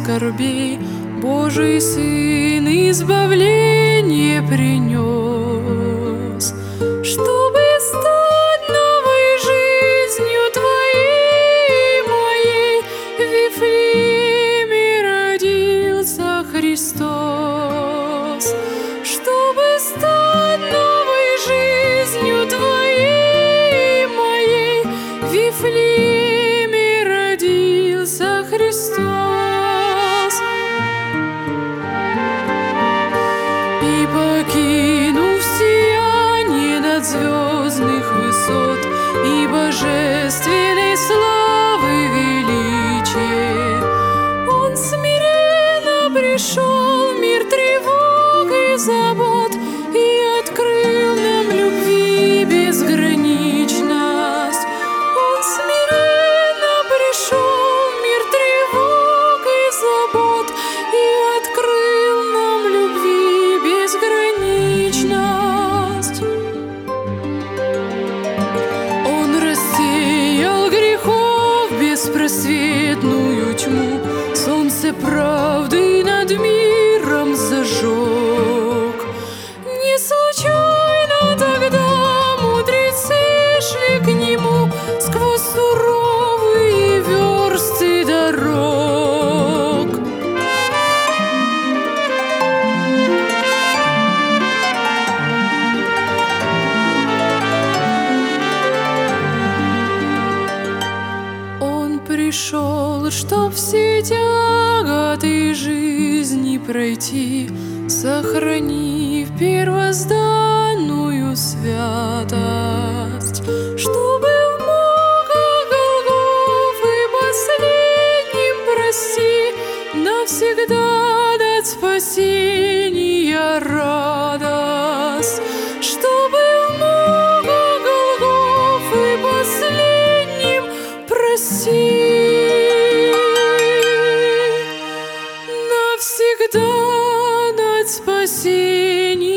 скорбей Божий Сын избавление принес, чтобы стать новой жизнью Твоей, моей. В Вифлееме родился Христос, чтобы стать новой жизнью Твоей, моей. В Вифлееме родился Христос. И покинув сияние надзвездных высот и божественной славы величия, Он смиренно пришел в мир тревог и забот и открыл нам любви безграничность. Он смиренно пришел в мир тревог и забот и открыл нам любви безграничность. Он рассеял грехов беспросветную тьму, солнце правды над миром зажег. Не случайно тогда мудрецы шли к Нему сквозь суровые версты дорог. Он пришел, чтоб все тяготы жизни пройти, сохранив первозданную святость, чтобы в муках Голгофы последним прости, навсегда дать спасения радость, чтобы в муках Голгофы последним прости, навсегда дать спасение.